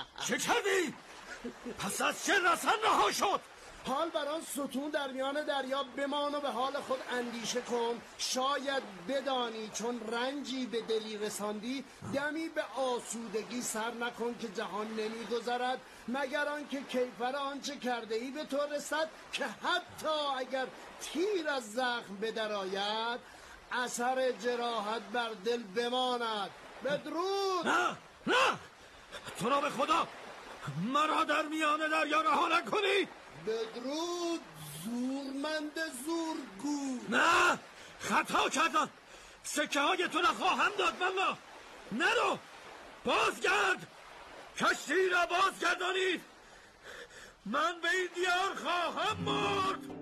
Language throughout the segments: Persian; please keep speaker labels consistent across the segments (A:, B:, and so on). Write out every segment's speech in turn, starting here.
A: چه کردی؟ پس از چه رسن رها شد؟
B: حال بران ستون در میان دریا بمان و به حال خود اندیشه کن. شاید بدانی چون رنجی به دلی رساندی، دمی به آسودگی سر نکن که جهان نمیگذرد مگر آنکه کیفر آنچه کرده ای به تو رسد، که حتی اگر تیر از زخم بدرآید اثر جراحت بر دل بماند. بدرود.
A: نه تو را به خدا مرا در میان دریا رها نکنی.
B: بدرود زورمند زورگو.
A: نه خطا کردم، سکه های تو را خواهم داد. والله نرو، بازگرد، کشتی را بازگردانید، من به این دیار خواهم مرد.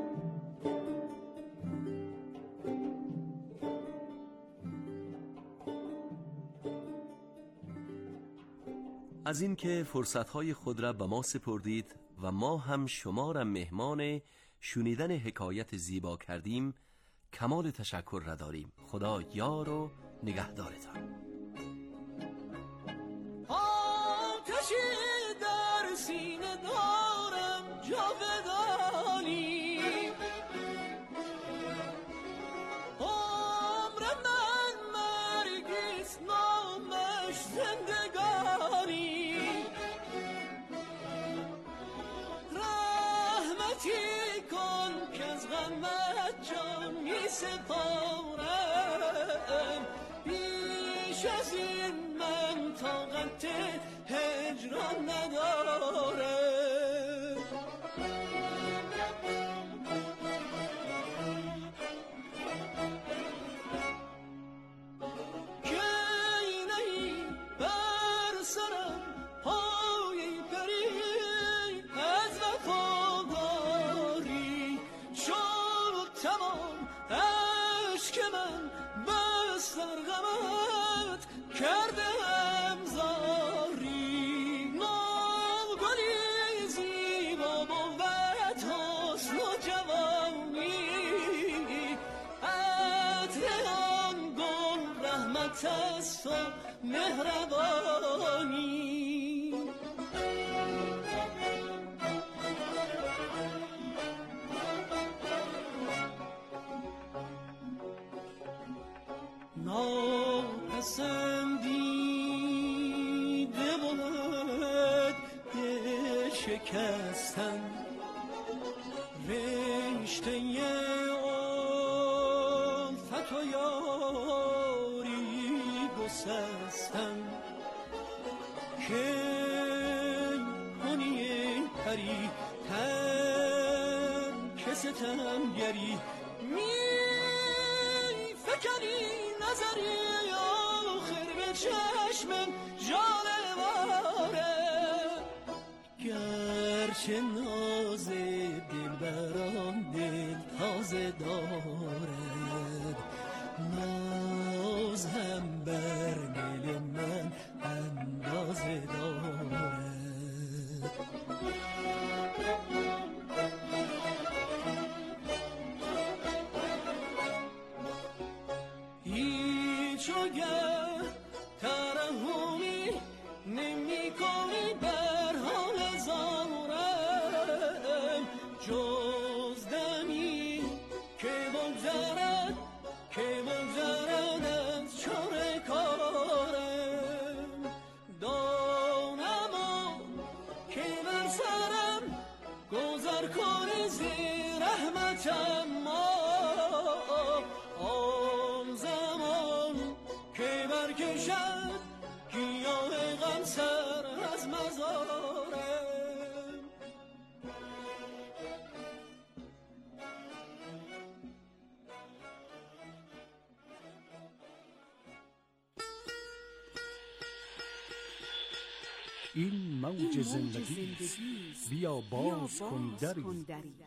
C: از این که فرصتهای خود را به ما سپردید و ما هم شما را مهمان شنیدن حکایت زیبا کردیم، کمال تشکر را داریم. خدا یار و نگهدارتان.
D: آتشی در سینه دارم جاودانی، عمر من مرگیست نامش زندگانی، رحمتی کن که از غمت جان می سپارم، بیش از این من طاقت هجران ندارم. است و مهربانی، ناپسندیده بود دل شکستن، رشته الفت و سستم که کنی پری ترک ستمگری، می فکنی نظری آخر به چشمم جانواره، گرچه ناز دل برام دل تازه دارد، ناز هم بر دل من اندازه دارد. هیچ وگر ترحمی نمی کنی بر حال زارم، جز دمی که بگذرد از چاره کارم، دانم که بر سرم گذر کنی زی رحمتم، آن زمان که برکشد گیاه غم سر از مزارم.
E: این موج زندگی بیا باز کن دری.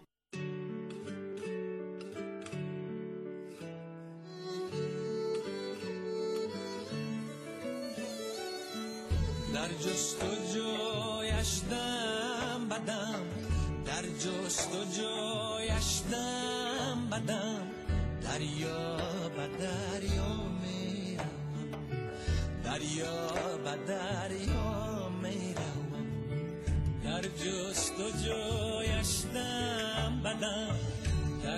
D: در جستجویش دم بدم، در جستجویش دم بدم، دریا به دریا میرم، دریا به دریا میرم. جستجویشتم بدم، در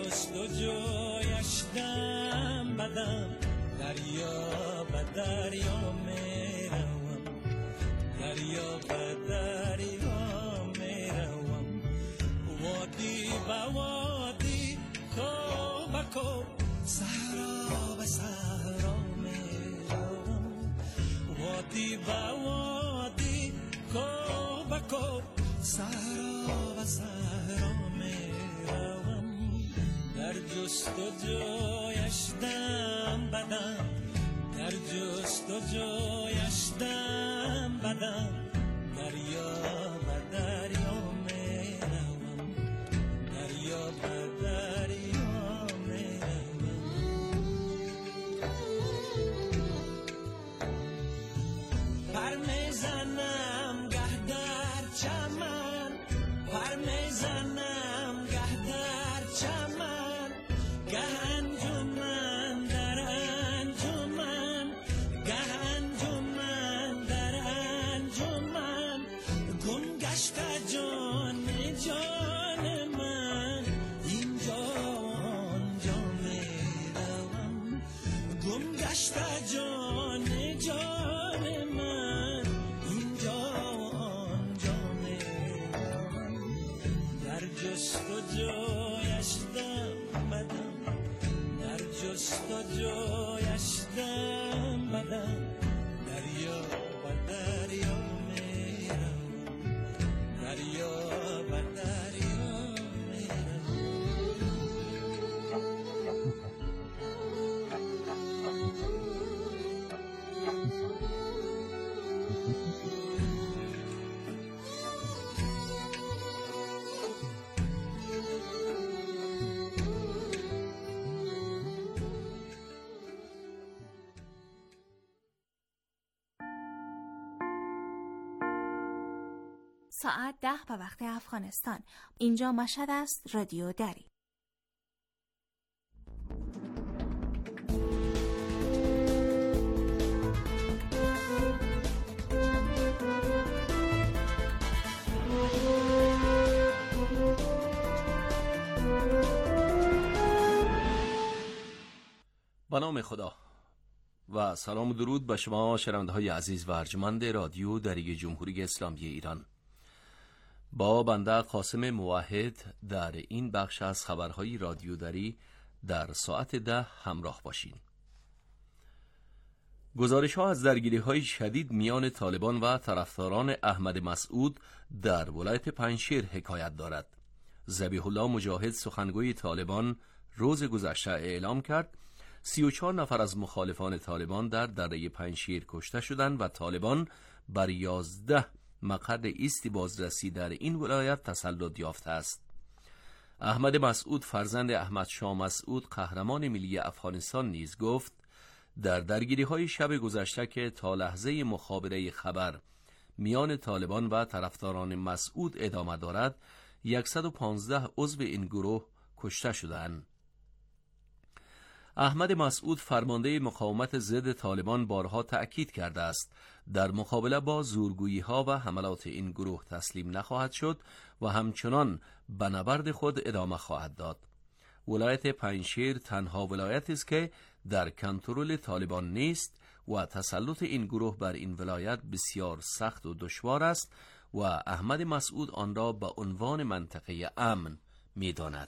D: جستجویشتم بدم، دریا به دریا میروم، دریا به دریا میروم، وادی به وادی، کو به کو، صحرا به صحرا میروم، وادی به وادی، کو به کو، صحرا به صحرا میروم، در جستجویشتم بدم، در جستجویشتم بدم، دریا به دریا میروم، دریا به دریا میروم، پر میزنم گه در چمن، پر میزنم گه در چمن، گه انجمن در انجمن، گه انجمن در انجمن، گم گشت جان جان من، اینجا آنجا میروم، گم گشت جان جان من، اینجا آنجا میروم، در جستجویشتم بدم، در جستجویشتم بدم، دریا به دریا میروم، دریا به دریا میروم.
F: ساعت 10 به وقت افغانستان. اینجا مشهد است، رادیو دری.
C: به نام خدا و سلام و درود به شما شنونده های عزیز و ارجمند رادیو دری جمهوری اسلامی ایران. با بنده قاسم موحد در این بخش از خبرهای رادیو دری در ساعت 10 همراه باشین. گزارش ها از درگیری های شدید میان طالبان و طرفداران احمد مسعود در ولایت پنجشیر حکایت دارد. ذبیح الله مجاهد سخنگوی طالبان روز گذشته اعلام کرد 34 نفر از مخالفان طالبان در دره پنجشیر کشته شدند و طالبان بر 11 مقر ایستی بازرسی در این ولایت تسلط یافته است. احمد مسعود فرزند احمد شاه مسعود قهرمان ملی افغانستان نیز گفت در درگیری‌های شب گذشته که تا لحظه مخابره خبر میان طالبان و طرفداران مسعود ادامه دارد 115 عضو این گروه کشته شدند. احمد مسعود فرمانده مقاومت ضد طالبان بارها تأکید کرده است در مقابله با زورگویی‌ها و حملات این گروه تسلیم نخواهد شد و همچنان به نبرد خود ادامه خواهد داد. ولایت پنجشیر تنها ولایتی است که در کنترل طالبان نیست و تسلط این گروه بر این ولایت بسیار سخت و دشوار است و احمد مسعود آن را به عنوان منطقه امن می‌داند.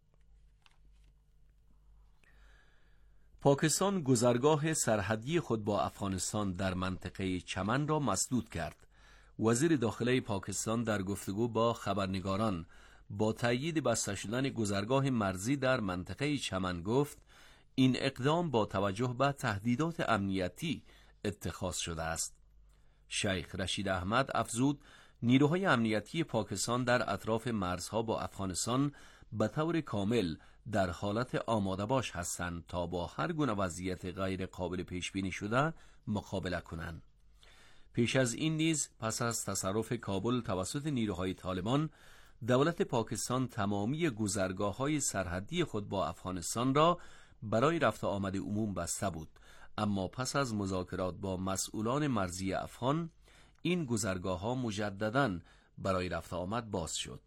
C: پاکستان گذرگاه سرحدی خود با افغانستان در منطقه چمن را مسدود کرد. وزیر داخله پاکستان در گفتگو با خبرنگاران با تأیید بسته شدن گذرگاه مرزی در منطقه چمن گفت این اقدام با توجه به تهدیدات امنیتی اتخاذ شده است. شیخ رشید احمد افزود نیروهای امنیتی پاکستان در اطراف مرزها با افغانستان به طور کامل در حالت آماده باش هستند تا با هر گونه وضعیت غیر قابل پیش بینی شده مقابله کنند. پیش از این نیز پس از تصرف کابل توسط نیروهای طالبان، دولت پاکستان تمامی گذرگاه‌های سرحدی خود با افغانستان را برای رفت آمد عموم بسته بود، اما پس از مذاکرات با مسئولان مرزی افغان این گذرگاه‌ها مجدداً برای رفت آمد باز شد.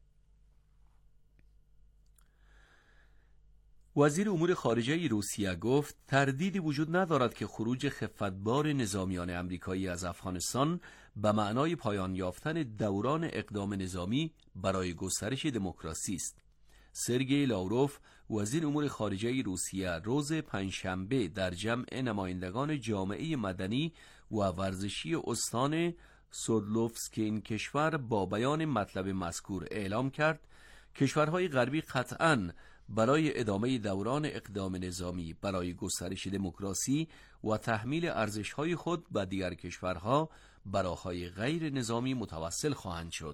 C: وزیر امور خارجه روسیه گفت تردیدی وجود ندارد که خروج خفتبار نظامیان آمریکایی از افغانستان به معنای پایان یافتن دوران اقدام نظامی برای گسترش دموکراسی است. سرگئی لاوروف وزیر امور خارجه روسیه روز پنجشنبه در جمع نمایندگان جامعه مدنی و ورزشی استان سودلوفسک این کشور با بیان مطلب مذکور اعلام کرد کشورهای غربی قطعاً برای ادامه دوران اقدام نظامی برای گسترش دموکراسی و تحمیل ارزش‌های خود به دیگر کشورها به راه‌های غیر نظامی متوسل خواهند شد.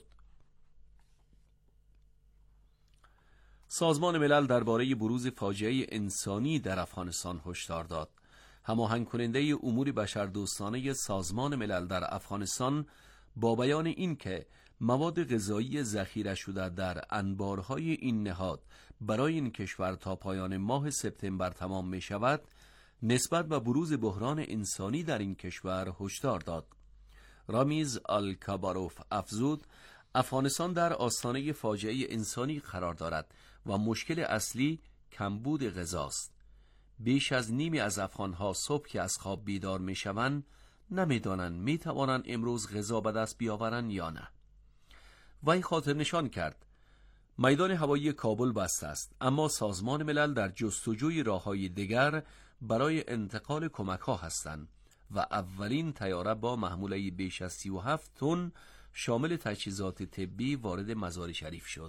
C: سازمان ملل درباره بروز فاجعه انسانی در افغانستان هشدار داد. هماهنگ کننده امور بشردوستانه سازمان ملل در افغانستان با بیان اینکه مواد غذایی ذخیره شده در انبارهای این نهاد برای این کشور تا پایان ماه سپتامبر تمام می شود، نسبت به بروز بحران انسانی در این کشور هشدار داد. رامیز آلکاباروف افزود افغانستان در آستانه فاجعه انسانی قرار دارد و مشکل اصلی کمبود غذاست. بیش از نیمی از افغانها صبح که از خواب بیدار می شوند نمیدانند می توانند امروز غذا به دست بیاورند یا نه. وی خاطر نشان کرد میدان هوایی کابل بسته است، اما سازمان ملل در جستجوی راه‌های دیگر برای انتقال کمک‌ها هستند و اولین طیاره با محموله بیش از 37 تن شامل تجهیزات طبی وارد مزار شریف شد.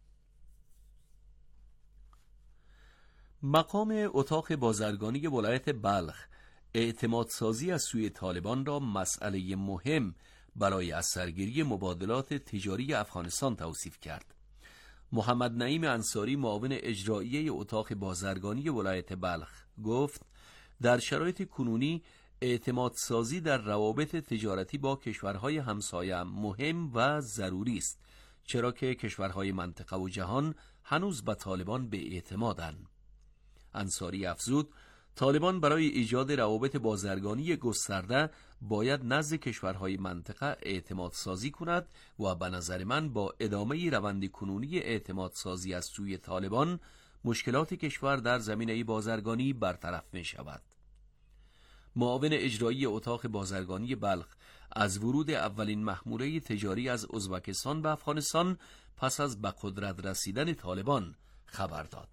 C: مقام اتاق بازرگانی ولایت بلخ اعتمادسازی از سوی طالبان را مسئله مهم برای از سرگیری مبادلات تجاری افغانستان توصیف کرد. محمد نعیم انصاری معاون اجرایی اتاق بازرگانی ولایت بلخ گفت در شرایط کنونی اعتمادسازی در روابط تجارتی با کشورهای همسایه مهم و ضروری است، چرا که کشورهای منطقه و جهان هنوز به طالبان به اعتمادند. انصاری افزود طالبان برای ایجاد روابط بازرگانی گسترده باید نزد کشورهای منطقه اعتماد سازی کند و به نظر من با ادامه روند کنونی اعتماد سازی از سوی طالبان مشکلات کشور در زمینه بازرگانی برطرف می شود. معاون اجرایی اتاق بازرگانی بلخ از ورود اولین محموله تجاری از ازبکستان به افغانستان پس از به قدرت رسیدن طالبان خبر داد.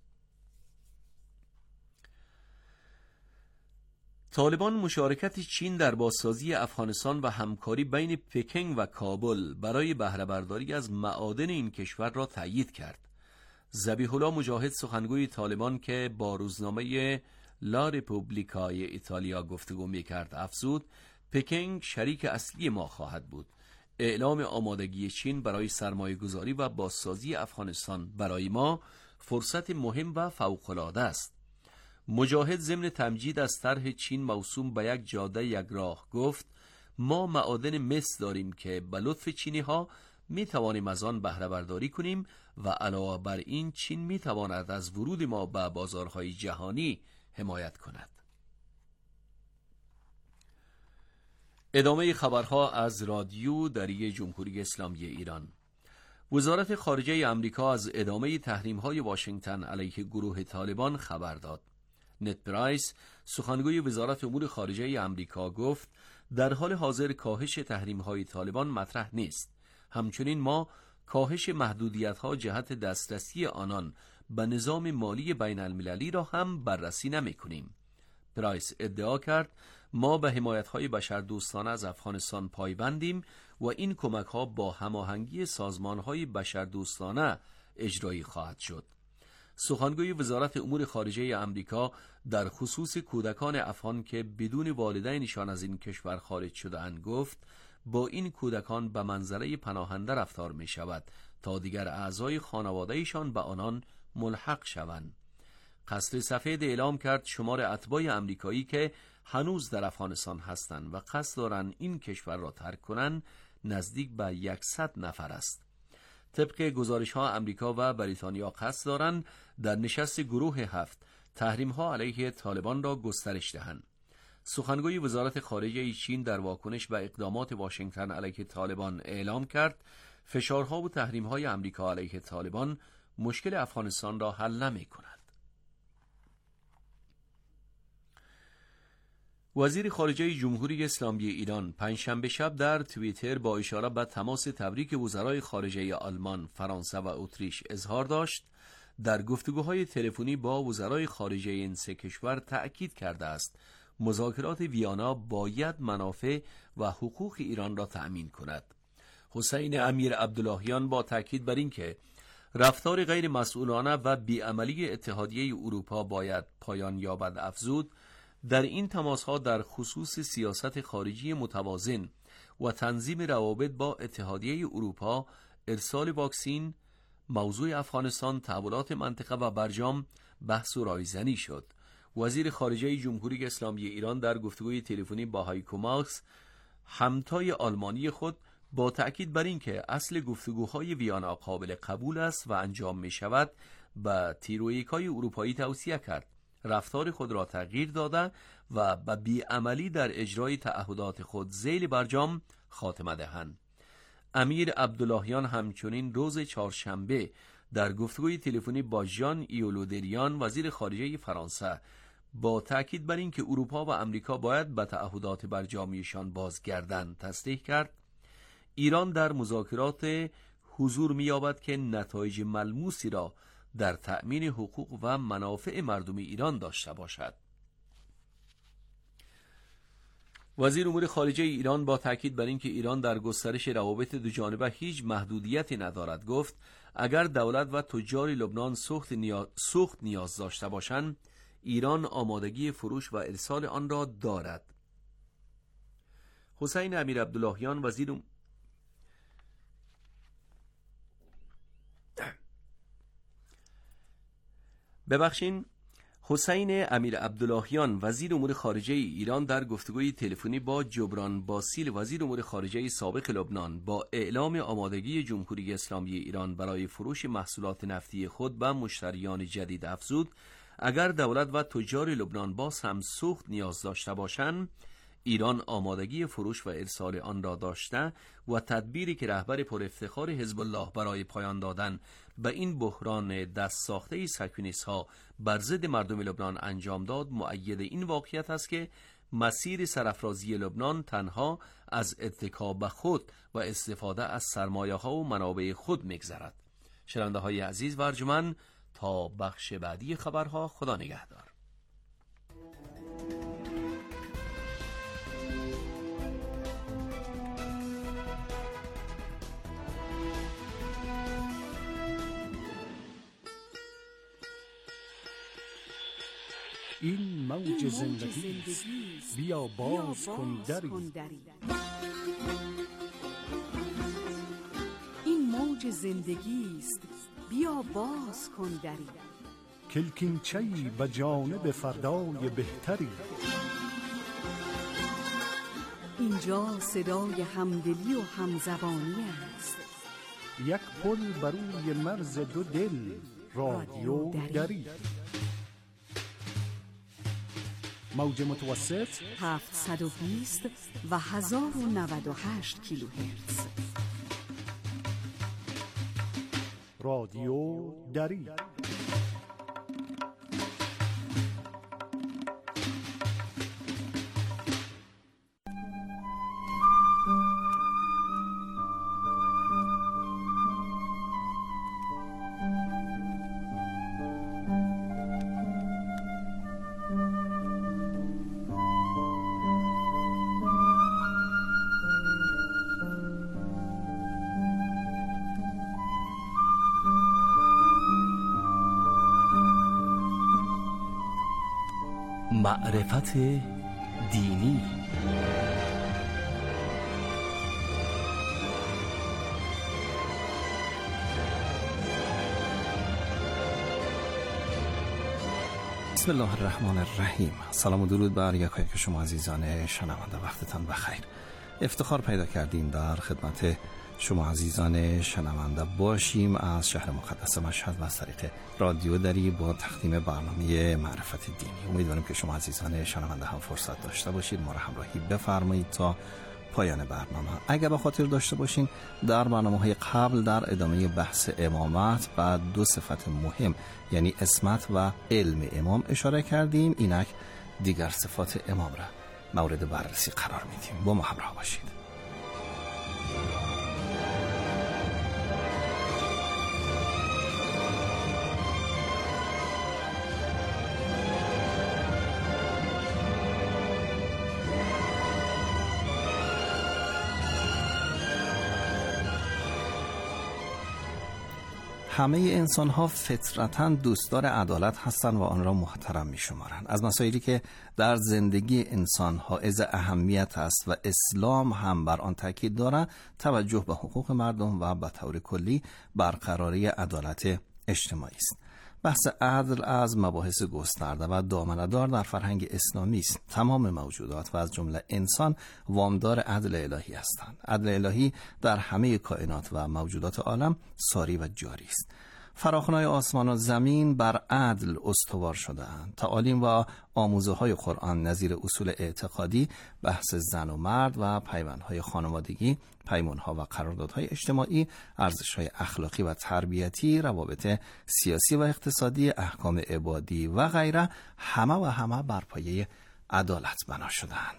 C: طالبان مشارکت چین در بازسازی افغانستان و همکاری بین پکینگ و کابل برای بهره برداری از معادن این کشور را تأیید کرد. ذبیح الله مجاهد سخنگوی طالبان که با روزنامه لا رپوبلیکای ایتالیا گفتگو می‌کرد افزود پکینگ شریک اصلی ما خواهد بود. اعلام آمادگی چین برای سرمایه‌گذاری و بازسازی افغانستان برای ما فرصت مهم و فوق‌العاده است. مجاهد ضمن تمجید از طرح چین موسوم به یک جاده یک راه گفت ما معادن مس داریم که به لطف چینی ها می توانیم از آن بهره برداری کنیم و علاوه بر این چین می تواند از ورود ما به بازارهای جهانی حمایت کند. ادامه خبرها از رادیو دری جمهوری اسلامی ایران. وزارت خارجه آمریکا از ادامه تحریم‌های واشنگتن علیه گروه طالبان خبر داد. نت پرایس سخنگوی وزارت امور خارجه آمریکا گفت در حال حاضر کاهش تحریم‌های طالبان مطرح نیست. همچنین ما کاهش محدودیت‌ها جهت دسترسی آنان به نظام مالی بین المللی را هم بررسی نمی‌کنیم. پرایس ادعا کرد ما به حمایت‌های بشردوستانه از افغانستان پایبندیم و این کمک‌ها با هماهنگی سازمان‌های بشردوستانه اجرایی خواهد شد. سخنگوی وزارت امور خارجه آمریکا در خصوص کودکان افغان که بدون والدینشان از این کشور خارج شده‌اند گفت با این کودکان به منزله پناهنده رفتار می شود تا دیگر اعضای خانواده‌شان به آنان ملحق شوند. قصر سفید اعلام کرد شمار اتباع آمریکایی که هنوز در افغانستان هستند و قصد دارند این کشور را ترک کنند نزدیک به 100 نفر است. طبق گزارش‌ها آمریکا و بریتانیا قصد دارند در نشست گروه 7 تحریم‌ها علیه طالبان را گسترش دهند. سخنگوی وزارت خارجه چین در واکنش به اقدامات واشنگتن علیه طالبان اعلام کرد فشارها و تحریم‌های آمریکا علیه طالبان مشکل افغانستان را حل نمی‌کند. وزیر خارجه جمهوری اسلامی ایران پنجشنبه شب در توییتر با اشاره به تماس تبریک وزرای خارجه آلمان، فرانسه و اتریش اظهار داشت در گفتگوهای تلفنی با وزرای خارجه این سه کشور تأکید کرده است مذاکرات ویانا باید منافع و حقوق ایران را تأمین کند. حسین امیر عبداللهیان با تأکید بر اینکه رفتار غیر مسئولانه و بیعملی اتحادیه اروپا باید پایان یابد افزود در این تماس‌ها در خصوص سیاست خارجی متوازن و تنظیم روابط با اتحادیه اروپا، ارسال واکسین، موضوع افغانستان، تحولات منطقه و برجام بحث و رایزنی شد. وزیر خارجه جمهوری اسلامی ایران در گفتگوی تلفنی با هایکو ماکس، همتای آلمانی خود، با تأکید بر اینکه اصل گفتگوهای ویانا قابل قبول است و انجام می شود به تیرویکای اروپایی توصیه کرد رفتار خود را تغییر داده و به بیعملی در اجرای تعهدات خود ذیل برجام خاتمه دهند. امیر عبداللهیان همچنین روز چهارشنبه در گفتگوی تلفنی با ژان ایو له دریان وزیر خارجه فرانسه با تأکید بر اینکه اروپا و امریکا باید به تعهدات برجامیشان بازگردند تصریح کرد ایران در مذاکرات حضور می‌یابد که نتایج ملموسی را در تأمین حقوق و منافع مردم ایران داشته باشد. وزیر امور خارجه ایران با تاکید بر اینکه ایران در گسترش روابط دوجانبه هیچ محدودیتی ندارد گفت اگر دولت و تجار لبنان سوخت نیاز داشته باشند ایران آمادگی فروش و ارسال آن را دارد. حسین امیر عبداللهیان حسین امیر عبداللهیان وزیر امور خارجه ایران در گفتگوی تلفنی با جبران باسیل وزیر امور خارجه سابق لبنان با اعلام آمادگی جمهوری اسلامی ایران برای فروش محصولات نفتی خود به مشتریان جدید افزود اگر دولت و تجار لبنان باز هم سوخت نیاز داشته باشند ایران آمادگی فروش و ارسال آن را داشته و تدبیری که رهبر پر افتخار حزب الله برای پایان دادن به این بحران دست ساخته صهیونیست‌ها بر ضد مردم لبنان انجام داد مؤید این واقعیت است که مسیر سرافرازی لبنان تنها از اتکا به خود و استفاده از سرمایه‌ها و منابع خود می‌گذرد. شنونده‌های عزیز و ارجمند تا بخش بعدی خبرها خدا نگهدار.
E: این موج زندگی است، بیا باز کن دری.
G: این موج زندگی است، بیا باز کن دری.
E: کلکینچه‌ای به جانب فردای بهتری.
G: اینجا صدای همدلی و همزبانی است.
E: یک پل بر روی مرز دو دل، رادیو دری. موج متوسط
G: 720 و 1098 کیلوهرتز.
E: رادیو دری.
C: معرفت دینی. بسم الله الرحمن الرحیم. سلام و درود بر یکایک شما عزیزان شنونده، وقتتان بخیر. افتخار پیدا کردیم در خدمت
H: شما عزیزان شنونده باشیم از شهر مقدس مشهد و از طریق رادیو دری با تقدیم برنامه معرفت دینی. امیدواریم که شما عزیزان شنونده هم فرصت داشته باشید ما را همراهی بفرمایید تا پایان برنامه. اگر به خاطر داشته باشین در برنامه‌های قبل در ادامه بحث امامت و دو صفت مهم یعنی عصمت و علم امام اشاره کردیم. اینک دیگر صفات امام را مورد بررسی قرار میدیم. با ما همراه باشید. همه انسان ها فطرتاً دوستدار عدالت هستند و آن را محترم می شمارند. از مسائلی که در زندگی انسان حائز اهمیت است و اسلام هم بر آن تاکید دارد توجه به حقوق مردم و به طور کلی برقراری عدالت اجتماعی است. بحث عدل از مباحث گسترده و دامنه‌دار در فرهنگ اسلامی است. تمام موجودات و از جمله انسان وامدار عدل الهی هستند. عدل الهی در همه کائنات و موجودات عالم ساری و جاری است. فراخن‌های آسمان و زمین بر عدل استوار شده‌اند. تعالیم و آموزه‌های قرآن نظیر اصول اعتقادی، بحث زن و مرد و پیوندهای خانوادگی، پیمان‌ها و قراردادهای اجتماعی، ارزش‌های اخلاقی و تربیتی، روابط سیاسی و اقتصادی، احکام عبادی و غیره همه بر پایه عدالت بنا شده‌اند.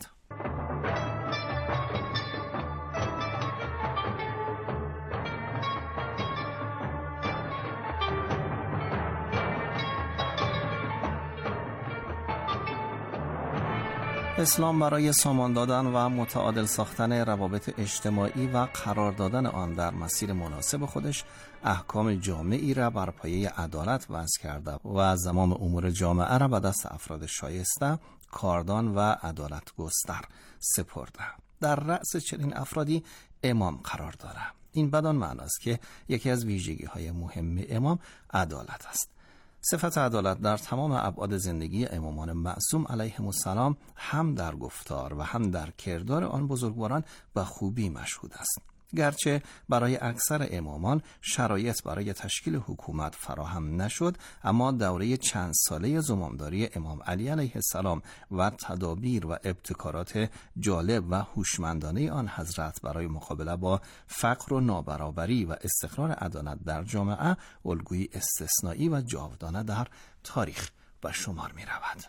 H: اسلام برای سامان دادن و متعادل ساختن روابط اجتماعی و قرار دادن آن در مسیر مناسب خودش احکام جامعی را بر پایه عدالت وضع کرده و زمام امور جامعه را به دست افراد شایسته، کاردان و عدالت گستر سپرده. در رأس چنین افرادی امام قرار داره. این بدان معنی است که یکی از ویژگی‌های مهم امام عدالت است. صفت عدالت در تمام ابعاد زندگی امامان معصوم علیهم السلام هم در گفتار و هم در کردار آن بزرگواران به خوبی مشهود است. گرچه برای اکثر امامان شرایط برای تشکیل حکومت فراهم نشد، اما دوره چند ساله زمامداری امام علی علیه السلام و تدابیر و ابتکارات جالب و هوشمندانه آن حضرت برای مقابله با فقر و نابرابری و استقرار عدالت در جامعه الگویی استثنایی و جاودانه در تاریخ به شمار می رود.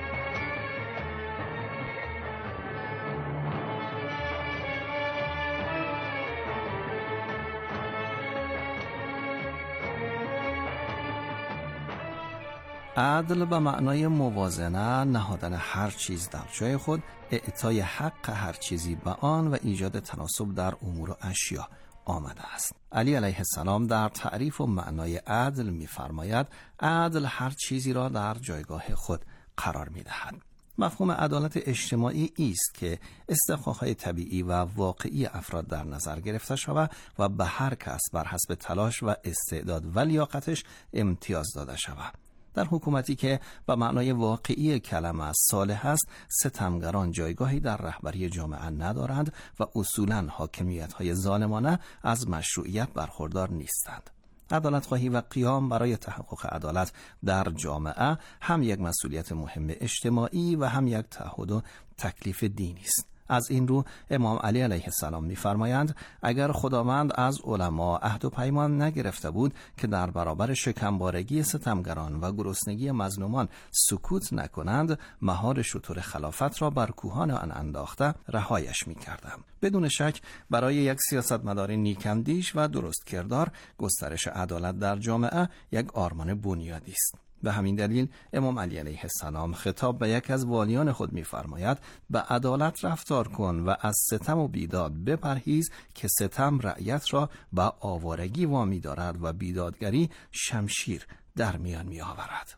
H: عدل به معنای موازنه، نهادن هر چیز در جای خود، اعطای حق هر چیزی به آن و ایجاد تناسب در امور و اشیا آمده است. علی علیه السلام در تعریف و معنای عدل می‌فرماید عدل هر چیزی را در جایگاه خود قرار می‌دهد. مفهوم عدالت اجتماعی است که استحقاق‌های طبیعی و واقعی افراد در نظر گرفته شود و به هر کس بر حسب تلاش و استعداد و لیاقتش امتیاز داده شود. در حکومتی که به معنای واقعی کلمه صالح است، ستمگران جایگاهی در رهبری جامعه ندارند و اصولاً حاکمیت‌های ظالمانه از مشروعیت برخوردار نیستند. عدالت خواهی و قیام برای تحقق عدالت در جامعه هم یک مسئولیت مهم اجتماعی و هم یک تعهد و تکلیف دینی است. از این رو امام علی علیه السلام می‌فرمایند اگر خداوند از علما عهد و پیمان نگرفته بود که در برابر شکمبارگی ستمگران و گرسنگی مظلومان سکوت نکنند، مهار شتر خلافت را بر کوهان آن انداخته رهایش می‌کردم. بدون شک برای یک سیاستمدار نیک‌اندیش و درست کردار گسترش عدالت در جامعه یک آرمان بنیادی است. به همین دلیل امام علی علیه السلام خطاب به یک از والیان خود می‌فرماید به عدالت رفتار کن و از ستم و بیداد بپرهیز که ستم رعیت را به آوارگی وامی دارد و بیدادگری شمشیر در میان می‌آورد.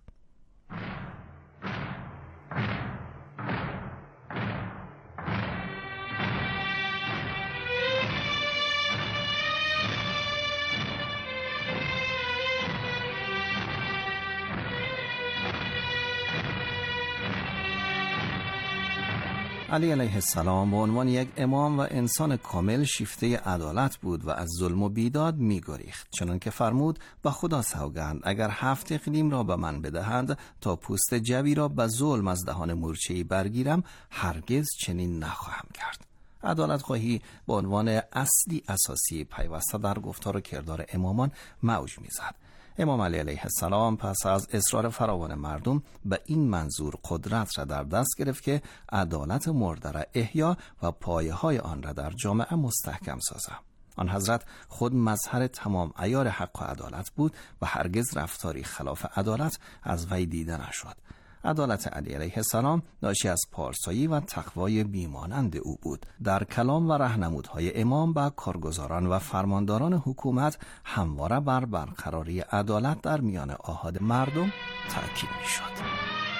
H: علی علیه السلام به عنوان یک امام و انسان کامل شیفته عدالت بود و از ظلم و بیداد می‌گریخت، چنانکه فرمود با خدا سوگند اگر 7 اقلیم را به من بدهند تا پوست جوی را به ظلم از دهان مورچه‌ای برگیرم هرگز چنین نخواهم کرد. عدالت خواهی به عنوان اصلی اساسی پیوسته در گفتار و کردار امامان موج می‌زد. امام علی علیه السلام پس از اصرار فراوان مردم به این منظور قدرت را در دست گرفت که عدالت مرده را احیا و پایه‌های آن را در جامعه مستحکم سازد. آن حضرت خود مظهر تمام عیار حق و عدالت بود و هرگز رفتاری خلاف عدالت از وی دیده نشد. عدالت علی علیه السلام ناشی از پارسایی و تقوای بیمانند او بود. در کلام و راهنمودهای امام به کارگزاران و فرمانداران حکومت همواره بر برقراری عدالت در میان آحاد مردم تاکید می‌شد.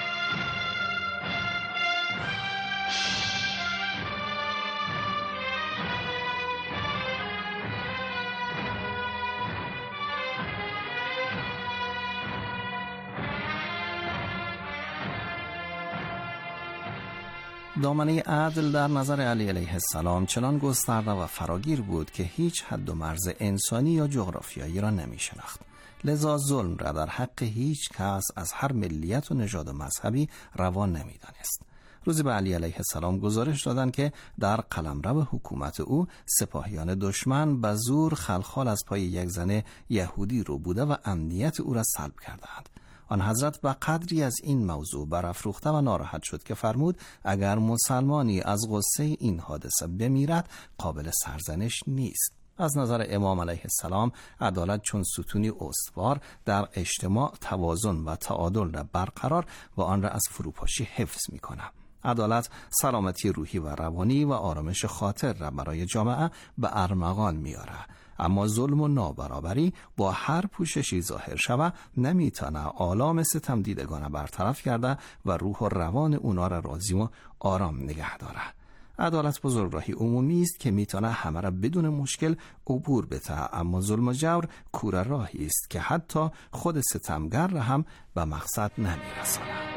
H: دامنه عدل در نظر علی علیه السلام چنان گسترده و فراگیر بود که هیچ حد و مرز انسانی یا جغرافیایی را نمی شناخت. لذا ظلم را در حق هیچ کس از هر ملیت و نژاد و مذهبی روا نمی دانست. روزی به علی علیه السلام گزارش دادند که در قلمرو حکومت او سپاهیان دشمن به زور خلخال از پای یک زن یهودی رو بوده و امنیت او را سلب کردند. آن حضرت به قدری از این موضوع برافروخته و ناراحت شد که فرمود اگر مسلمانی از غصه این حادثه بمیرد قابل سرزنش نیست. از نظر امام علیه السلام عدالت چون ستونی استوار در اجتماع توازن و تعادل را برقرار و آن را از فروپاشی حفظ می‌کند. عدالت سلامتی روحی و روانی و آرامش خاطر را برای جامعه به ارمغان می‌آورد. اما ظلم و نابرابری با هر پوششی ظاهر شود نمیتونه آلام ستم دیدگان برطرف کرده و روح و روان اونا را راضی و آرام نگه داره. عدالت بزرگراهی عمومی است که میتونه همه را بدون مشکل عبور بده، اما ظلم و جور کوره راهی است که حتی خود ستمگر را هم به مقصد نمیرساند.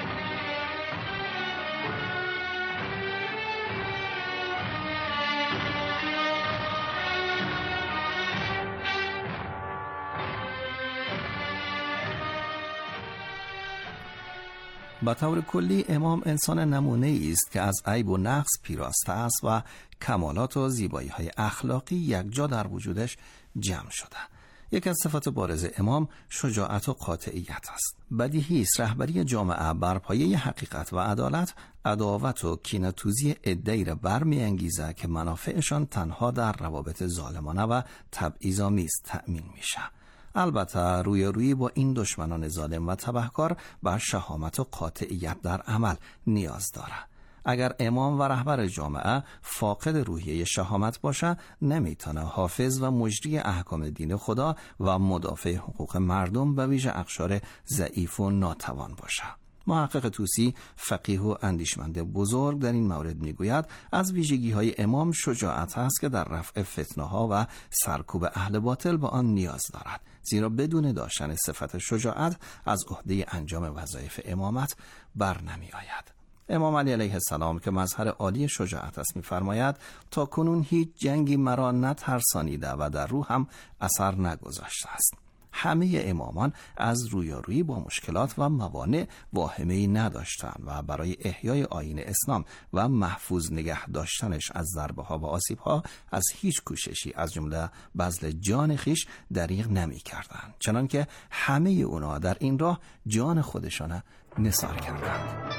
H: به طور کلی امام انسان نمونه‌ای است که از عیب و نقص پیراسته است و کمالات و زیبایی‌های اخلاقی یکجا در وجودش جمع شده. یکی از صفات بارز امام شجاعت و قاطعیت است. بدیهی است رهبری جامعه بر پایه حقیقت و عدالت عداوت و کینه‌توزی عده‌ای را برمی‌انگیزد که منافعشان تنها در روابط ظالمانه و تبعیض‌آمیز تأمین میشه. البته روی با این دشمنان ظالم و تبهکار بر شهامت و قاطعیت در عمل نیاز دارد. اگر امام و رهبر جامعه فاقد روحیه شهامت باشه نمیتونه حافظ و مجری احکام دین خدا و مدافع حقوق مردم و ویژه اقشار ضعیف و ناتوان باشه. محقق طوسی فقیه و اندیشمند بزرگ در این مورد میگوید از ویژگی‌های امام شجاعت است که در رفع فتنه‌ها و سرکوب اهل باطل به آن نیاز دارد، زیرا بدون داشتن صفت شجاعت از عهده انجام وظایف امامت بر نمی آید. امام علی علیه السلام که مظهر عالی شجاعت است می‌فرماید تا کنون هیچ جنگی مرا نترسانیده و در روح هم اثر نگذاشته است. همه امامان از رویارویی با مشکلات و موانع واهمه‌ای نداشتند و برای احیای آیین اسلام و محفوظ نگه داشتنش از ضربه‌ها و آسیب‌ها از هیچ کوششی از جمله بذل جان خیش دریغ نمی‌کردند، چنانکه همه اونا در این راه جان خودشان نثار کردند.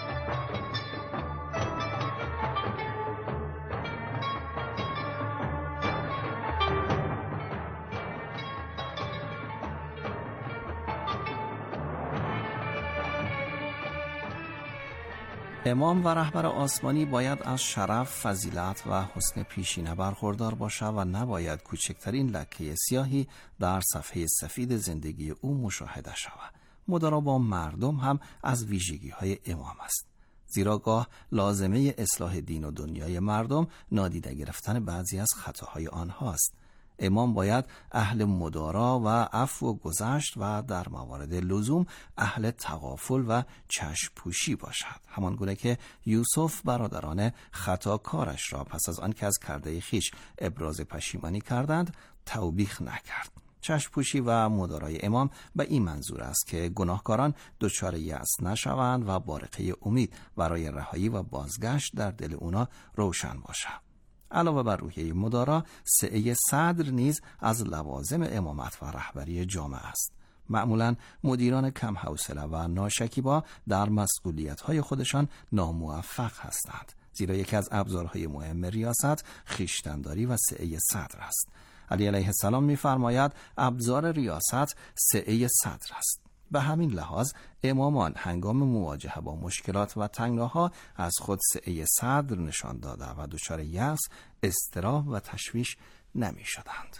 H: امام و رهبر آسمانی باید از شرف، فضیلت و حسن پیشینه برخوردار باشد و نباید کوچکترین لکه سیاهی در صفحه سفید زندگی او مشاهده شود. مدارا با مردم هم از ویژگی‌های امام است. زیرا گاه لازمه اصلاح دین و دنیای مردم نادیده گرفتن بعضی از خطاهای آنهاست. امام باید اهل مدارا و عفو و گذشت و در موارد لزوم اهل تغافل و چشم پوشی باشد، همان گونه که یوسف برادران خطاکارش را پس از آن که از کرده خویش ابراز پشیمانی کردند توبیخ نکرد. چشم پوشی و مدارای امام به این منظور است که گناهکاران دچار یأس نشوند و بارقه امید برای رهایی و بازگشت در دل اونا روشن باشد. علاوه بر روحیه مدارا، سعه صدر نیز از لوازم امامت و رهبری جامعه است. معمولاً مدیران کم حوصله و ناشکیبا در مسئولیت‌های خودشان ناموفق هستند، زیرا یکی از ابزارهای مهم ریاست خویشتن‌داری و سعه صدر است. علی علیه السلام می‌فرماید ابزار ریاست سعه صدر است. به همین لحاظ امامان هنگام مواجهه با مشکلات و تنگناها از خود سعه صدر نشان داده و دچار یأس، اضطراب و تشویش نمی‌شدند.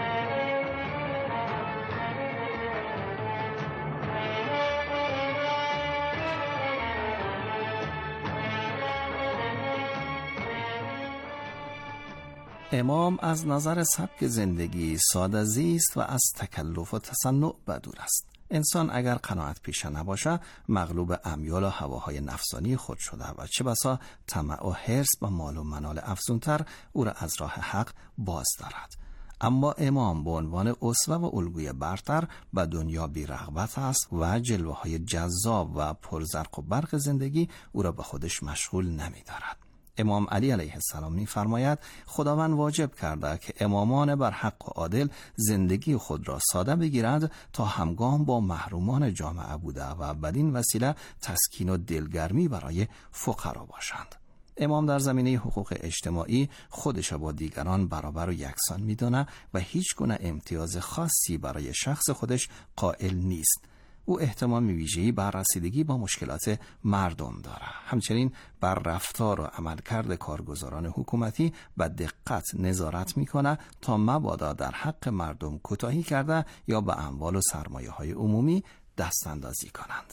H: امام از نظر سبک زندگی ساده زیست و از تکلف و تصنع بدور است. انسان اگر قناعت پیشه نباشه مغلوب امیال و هواهای نفسانی خود شده و چه بسا طمع و حرص و مال و منال افزونتر او را از راه حق باز دارد. اما امام به عنوان اسوه و الگوی برتر به دنیا بی رغبت است و جلوه های جذاب و پرزرق و برق زندگی او را به خودش مشغول نمی دارد. امام علی علیه السلام می‌فرماید خداوند واجب کرده که امامان بر حق و عادل زندگی خود را ساده بگیرند تا همگام با محرومان جامعه بوده و بدین وسیله تسکین و دلگرمی برای فقرا باشند. امام در زمینه حقوق اجتماعی خودش با دیگران برابر و یکسان می‌داند و هیچ گونه امتیاز خاصی برای شخص خودش قائل نیست. او اهتمام ویژه‌ای بر رسیدگی با مشکلات مردم دارد. همچنین بر رفتار و عملکرد کارگزاران حکومتی به دقت نظارت می‌کند تا مبادا در حق مردم کوتاهی کرده یا به اموال و سرمایه‌های عمومی دستاندازی کنند.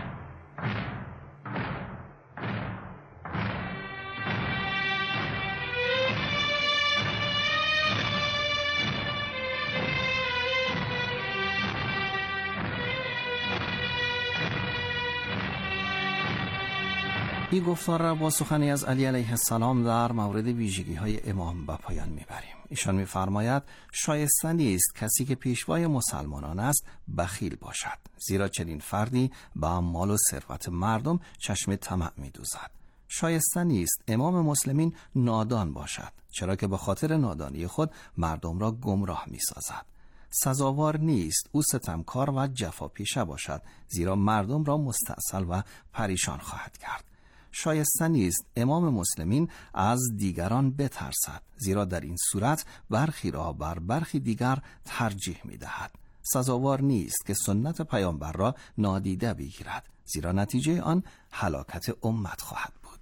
H: این گفتار را با سخنی از علی علیه السلام در مورد ویژگی‌های امام به پایان می‌بریم. ایشان می‌فرماید شایسته نیست کسی که پیشوای مسلمانان است بخیل باشد، زیرا چنین فردی به مال و ثروت مردم چشم طمع می‌دوزد. شایسته نیست امام مسلمین نادان باشد، چرا که به خاطر نادانی خود مردم را گمراه می‌سازد. سزاوار نیست او ستمکار و جفاپیشه باشد، زیرا مردم را مستعسل و پریشان خواهد کرد. شایسته نیست امام مسلمین از دیگران بترسد، زیرا در این صورت برخی را بر برخی دیگر ترجیح می‌دهد. سزاوار نیست که سنت پیامبر را نادیده بگیرد، زیرا نتیجه آن هلاکت امت خواهد بود.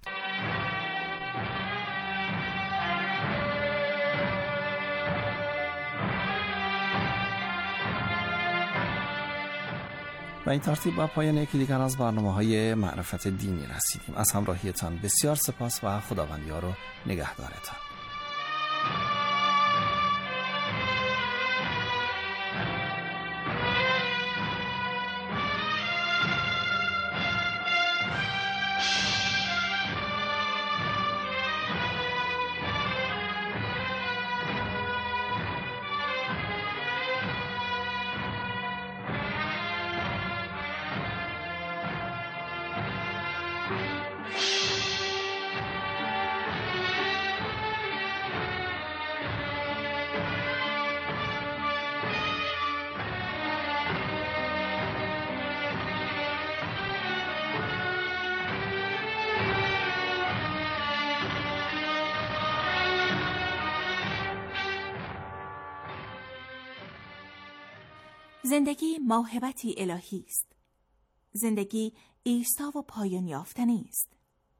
H: و این ترتیب با پایان یکی دیگر از برنامه‌های معرفت دینی رسیدیم. از همراهیتان بسیار سپاس و خداوند یار و نگهدارتان.
F: زندگی موهبتی الهی است. زندگی ایستا و پایان یافتنی است.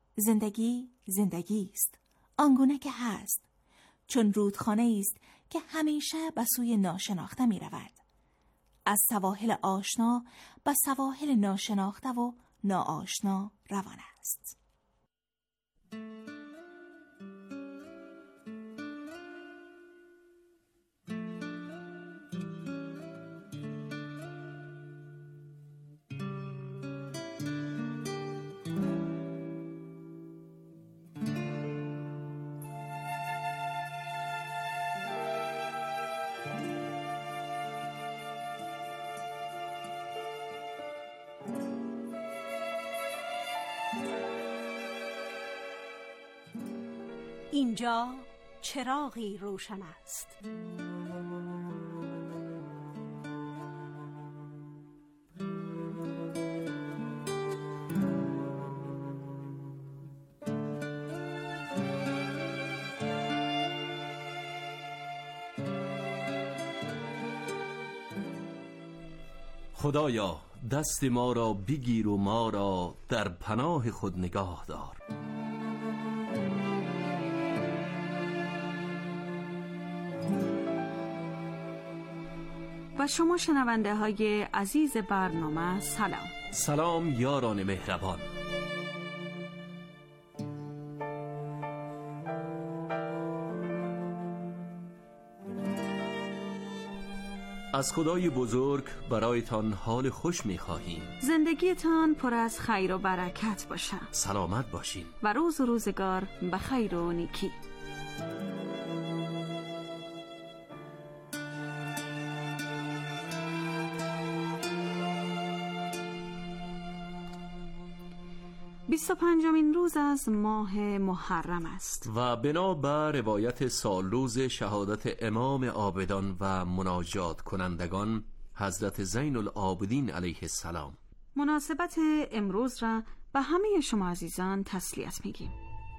F: زندگی است، آنگونه که هست، چون رودخانه است که همیشه به سوی ناشناخته می رود. از سواحل آشنا به سواحل ناشناخته و ناآشنا روان است.
G: اینجا چراغی روشن است.
C: خدایا دست ما را بگیر و ما را در پناه خود نگاه دار.
G: و شما شنونده های عزیز برنامه سلام.
C: سلام یاران مهربان. از خدای بزرگ برایتان حال خوش می‌خواهیم.
G: زندگیتان پر از خیر و برکت باشد.
C: سلامت باشین
G: و روز و روزگار به خیر و نیکی. بیست و پنجمین روز از ماه محرم است
C: و بنابر روایت سالروز شهادت امام عابدان و مناجات کنندگان حضرت زین العابدین علیه السلام،
G: مناسبت امروز را به همه شما عزیزان تسلیت میگیم.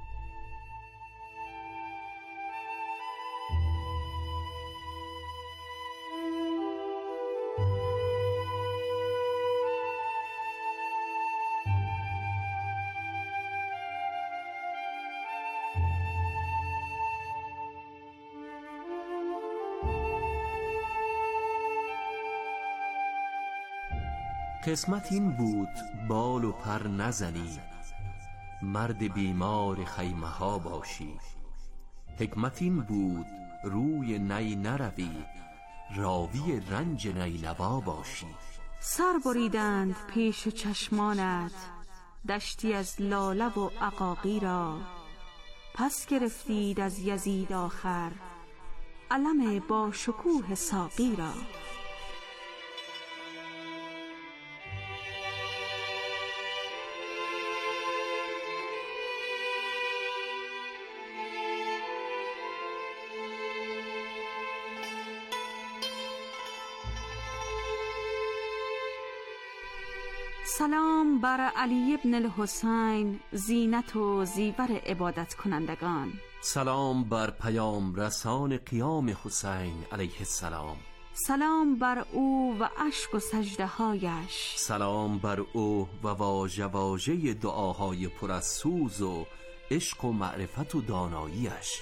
C: قسمت این بود بال و پر نزنی، مرد بیمار خیمه ها باشی. حکمت این بود روی نی نروی، راوی رنج نینوا باشی.
G: سر بریدند پیش چشمانت، دشتی از لاله و عقاقی را. پس گرفتید از یزید آخر، علم با شکوه ساقی را. سلام بر علی ابن الحسین، زینت و زیور عبادت کنندگان.
C: سلام بر پیام رسان قیام حسین علیه السلام.
G: سلام بر او و اشک و سجده هایش.
C: سلام بر او و واژه واژه دعاهای پر از سوز و عشق و معرفت و داناییش.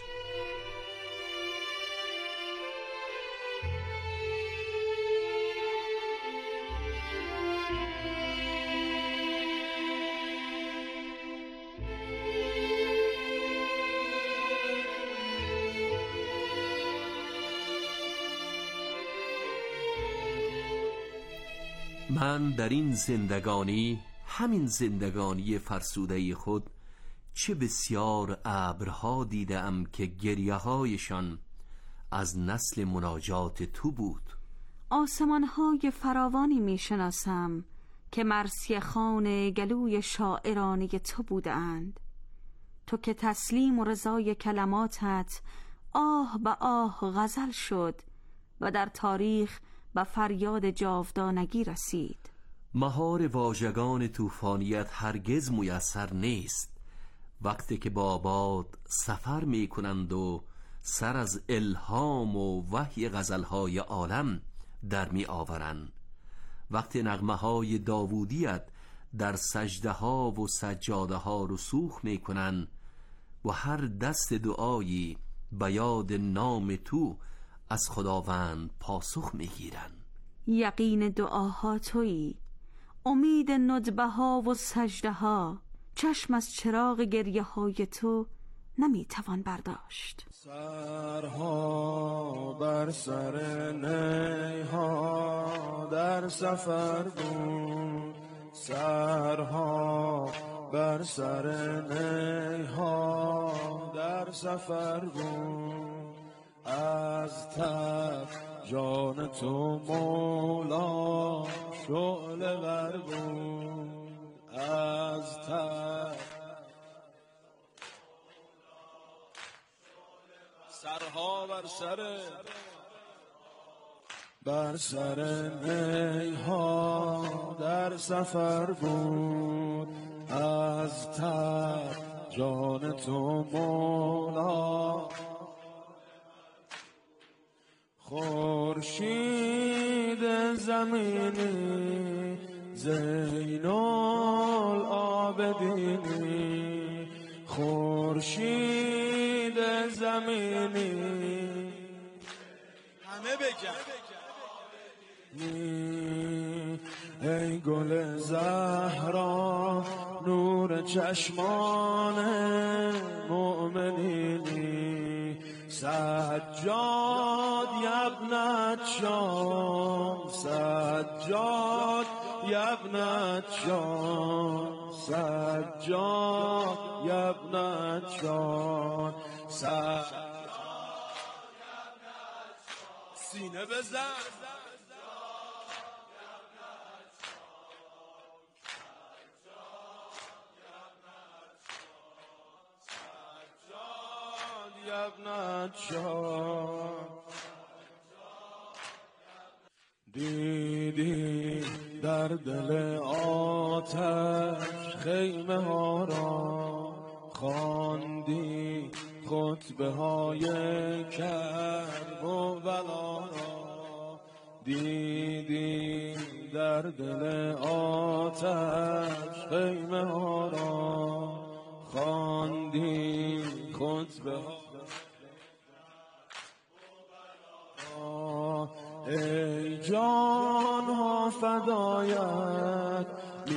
C: من در این زندگانی، همین زندگانی فرسوده خود، چه بسیار ابرها دیدم که گریه هایشان از نسل مناجات تو بود.
G: آسمان های فراوانی می شناسم که مرثیه خوان گلوی شاعرانه تو بودند. تو که تسلیم و رضای کلماتت آه به آه غزل شد و در تاریخ به فریاد جاودانگی رسید.
C: مهار واژگان طوفانیت هرگز میسر نیست. وقتی که با باد سفر می کنند و سر از الهام و وحی غزلهای عالم در می آورند، وقتی نغمه های داوودیت در سجده ها و سجاده ها رسوخ می کنند و هر دست دعایی به یاد نام تو از خداوند پاسخ میگیرن.
G: یقین دعاها تویی، امید ندبه ها و سجده ها. چشم از چراغ گریه های تو نمیتوان برداشت.
I: سرها بر سر نیها در سفر بود، سرها بر سر نیها در سفر بود. از تب جان تو مولا شعله ور بود، از تب سرها بر سر نیها در سفر بود، از تب جان تو مولا. خورشید زمینی زین العابدینی، خورشید زمینی همه بگن ای گل زهرا نور چشمان مؤمنینی، سجاد یبنت شام، سجاد یبنت شام، سجاد یبنت شام، سینه بزن یبنت شام. دیدی در دل آتش خیمه ها را، خواندی خطبه های کرب و بلا را، دیدی در دل آتش خیمه ها را، خواندی خطبه ها. ای جان ها فدایت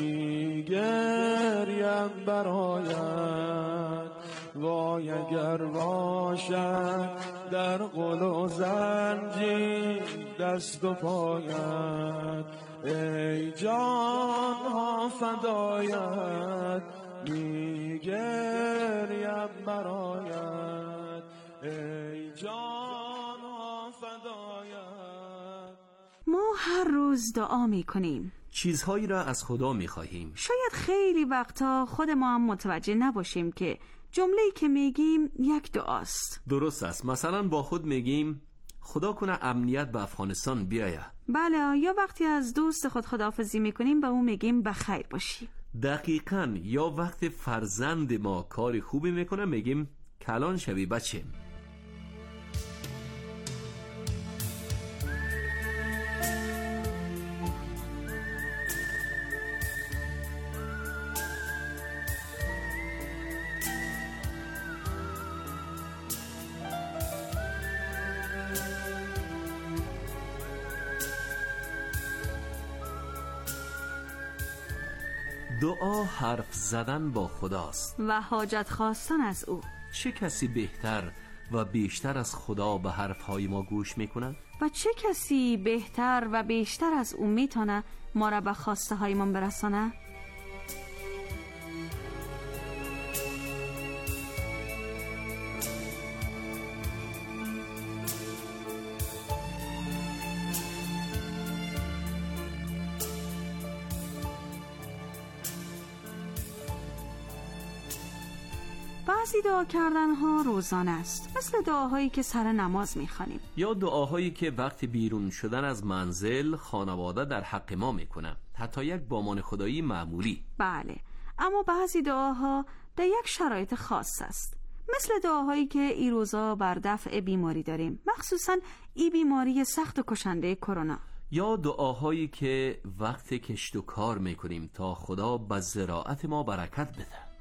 I: میگریم برایت، وای اگر باشد در قل و زنجیر دست و پایت. ای جان ها فدایت میگریم برایت، ای جان ها فدایت.
G: ما هر روز دعا می کنیم،
C: چیزهایی را از خدا می خواهیم.
G: شاید خیلی وقتا خود ما هم متوجه نباشیم که جمله‌ای که میگیم یک دعاست.
C: درست است. مثلا با خود میگیم خدا کنه امنیت به افغانستان بیاید.
G: بله، یا وقتی از دوست خود خداحافظی میکنیم به اون میگیم بخیر باشی.
C: دقیقاً. یا وقت فرزند ما کار خوبی میکنه میگیم کلان شوی بچه. دعا حرف زدن با خداست
G: و حاجت خواستن از او.
C: چه کسی بهتر و بیشتر از خدا به حرفهای ما گوش میکنه؟
G: و چه کسی بهتر و بیشتر از او میتونه ما را به خواسته هایمان برسانه؟ بعضی دعا کردن ها روزانه است، مثل دعاهایی که سر نماز میخوانیم،
C: یا دعاهایی که وقت بیرون شدن از منزل خانواده در حق ما میکنن، حتی یک بامان خدایی معمولی.
G: بله، اما بعضی دعاها در یک شرایط خاص است، مثل دعاهایی که این روزا بر دفع بیماری داریم، مخصوصا این بیماری سخت و کشنده کرونا.
C: یا دعاهایی که وقت کشت و کار میکنیم تا خدا به زراعت ما برکت بده.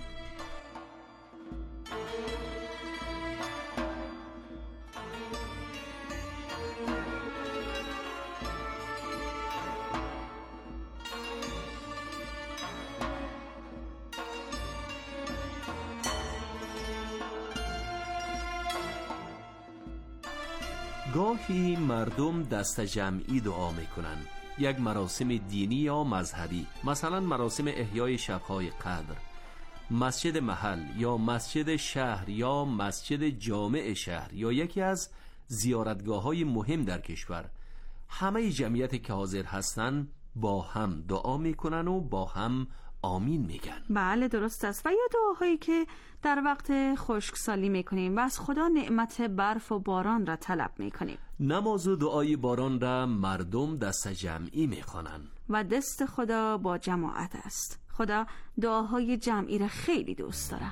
C: گاهی مردم دست جمعی دعا میکنن، یک مراسم دینی یا مذهبی، مثلا مراسم احیای شبهای قدر، مسجد محل یا مسجد شهر یا مسجد جامع شهر یا یکی از زیارتگاه‌های مهم در کشور. همه جمعیت که حاضر هستن با هم دعا میکنن و با هم آمین میگن.
G: بله درست است. و یا دعاهایی که در وقت خشکسالی میکنیم و از خدا نعمت برف و باران را طلب میکنیم.
C: نماز و دعای باران را مردم دست جمعی میخوانن
G: و دست خدا با جماعت است. خدا دعاهای جمعی را خیلی دوست داره.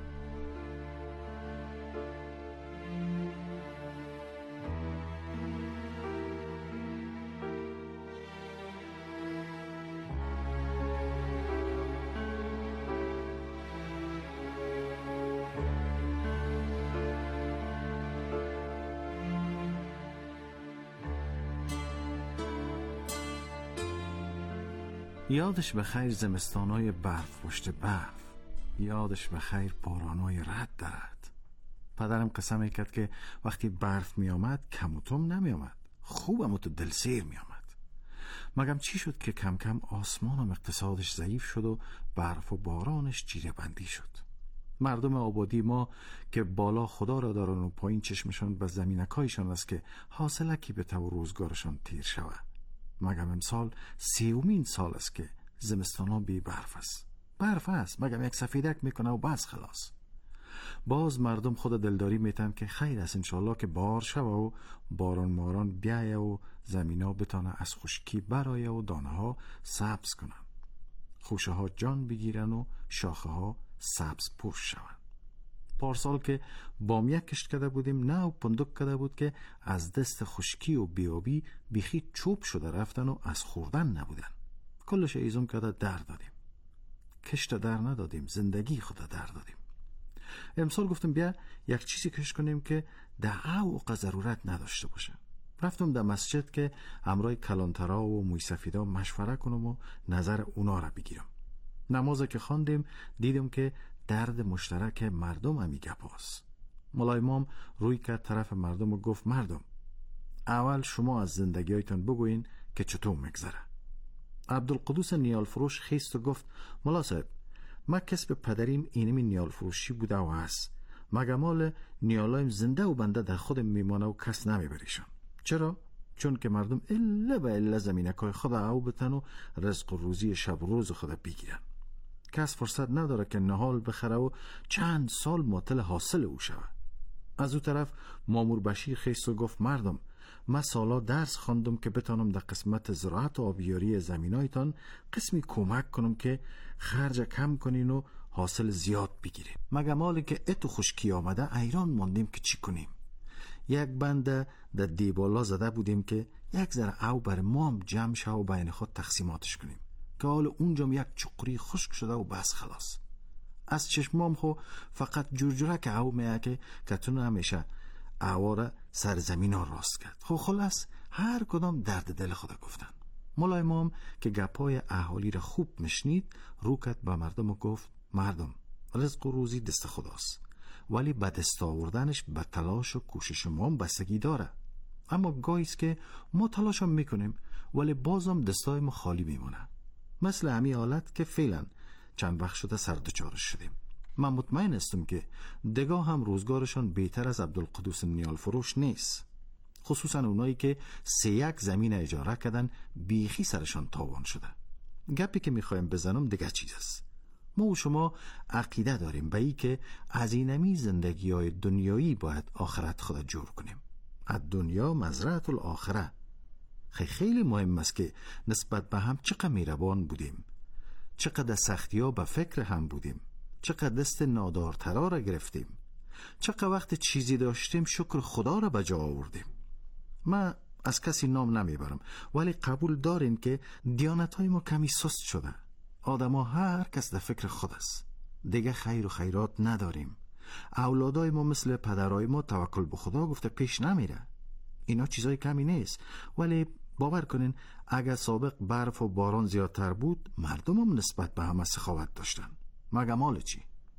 H: یادش بخیر زمستانای برف پشت برف، یادش بخیر بارانای رد در رد. پدرم قسم میکرد که وقتی برف میامد کم و تم نمیامد، خوبم و تو دلسیر میامد. مگم چی شد که کم کم آسمانم اقتصادش ضعیف شد و برف و بارانش جیره بندی شد. مردم آبادی ما که بالا خدا را دارن و پایین چشمشان به زمینکایشان است که حاصلکی به تو روزگارشان تیر شود. مگم امسال 30مین سال است که زمستانا بی برف است. برف است مگم یک سفیدک میکنه و بس خلاص. باز مردم خود دلداری میتن که خیر است انشالله که بار شوه و باران ماران بیایه و زمینا بتانه از خشکی برایه و دانه ها سبز کنن، خوشه ها جان بگیرن و شاخه ها سبز پوش شون. پارسال که بامیه کشت کرده بودیم نه و پندک کرده بود که از دست خشکی و بیابی بیخی چوب شده رفتن و از خوردن نبودن. کلش ایزم کرده در دادیم، کشت در ندادیم، زندگی خدا در دادیم. امسال گفتم بیا یک چیزی کشت کنیم که دعا و ضرورت نداشته باشه. رفتم در مسجد که همراه کلانترا و موی سفیدا مشوره کنم و نظر اونا را بگیرم. نماز که خواندیم دیدم که درد مشترک مردم همی گپاست. مولای امام روی کرد طرف مردم و گفت مردم اول شما از زندگیایتان بگوین که چطور میگذره. عبدالقدوس نیال فروش خیست و گفت مولا صاحب ما کسب پدریم اینمی نیال فروشی بوده و هست. مگمال نیالایم زنده و بنده در خود میمانه و کس نمیبریشن. چرا؟ چون که مردم الا به الا زمینکای خود او بتن و رزق و روزی شب و روز خود بگیرن. کس فرصت نداره که نهال بخره و چند سال معطل حاصل او شود. از او طرف مامور بشیر خیست و گفت مردم من سالا درس خواندم که بتانم در قسمت زراعت و آبیاری زمینایتان قسمی کمک کنم که خرج کم کنین و حاصل زیاد بگیریم. مگه مالی که اتو خشکی آمده ایران ماندیم که چی کنیم. یک بنده در دیبالا زده بودیم که یک ذره او بر مام جمع شه و بین خود تقسیماتش کنیم که حال اونجام یک چقری خشک شده و بس خلاص. از چشمام خو فقط جورجوره که او میه که کتون همیشه اواره سرزمین ها راست کرد. خو خلاص هر کدام درد دل خدا گفتن. مولای امام که گپای اهالی را خوب مشنید رو کرد به مردم و گفت مردم رزق و روزی دست خداست ولی به دست آوردنش به تلاش و کوشش ما بستگی داره. اما گاهیست که ما تلاش هم میکنیم ولی بازم دستای ما خالی میمونه. مثل همی حالت که فعلا چند وقت شده سردچارش شدیم. من مطمئن استم که دگاه هم روزگارشان بهتر از عبدالقدوس نیال فروش نیست. خصوصا اونایی که 3 زمین اجاره کردن بیخی سرشان تاوان شده. گپی که میخوایم بزنم دیگه چیز است. ما و شما عقیده داریم به ای که از اینمی زندگی های دنیایی باید آخرت خود جور کنیم. از دنیا مزرعه الاخره. خیلی مهم است که نسبت به هم چقدر مهربان بودیم، چقدر سختی ها به فکر هم بودیم، چقدر دست نادارترا را گرفتیم، چقدر وقت چیزی داشتیم شکر خدا را به جا آوردیم. من از کسی نام نمیبرم ولی قبول دارین که دیانت های ما کمی سست شده. آدم ها هر کس در فکر خود است. دیگه خیر و خیرات نداریم. اولادای ما مثل پدرای ما توکل به خدا گفته پیش نمیره. اینا چیزای کمی نیست ولی باور کنین اگر سابق برف و باران زیادتر بود مردم هم نسبت به همه سخاوت داشتن. مگه مال چی؟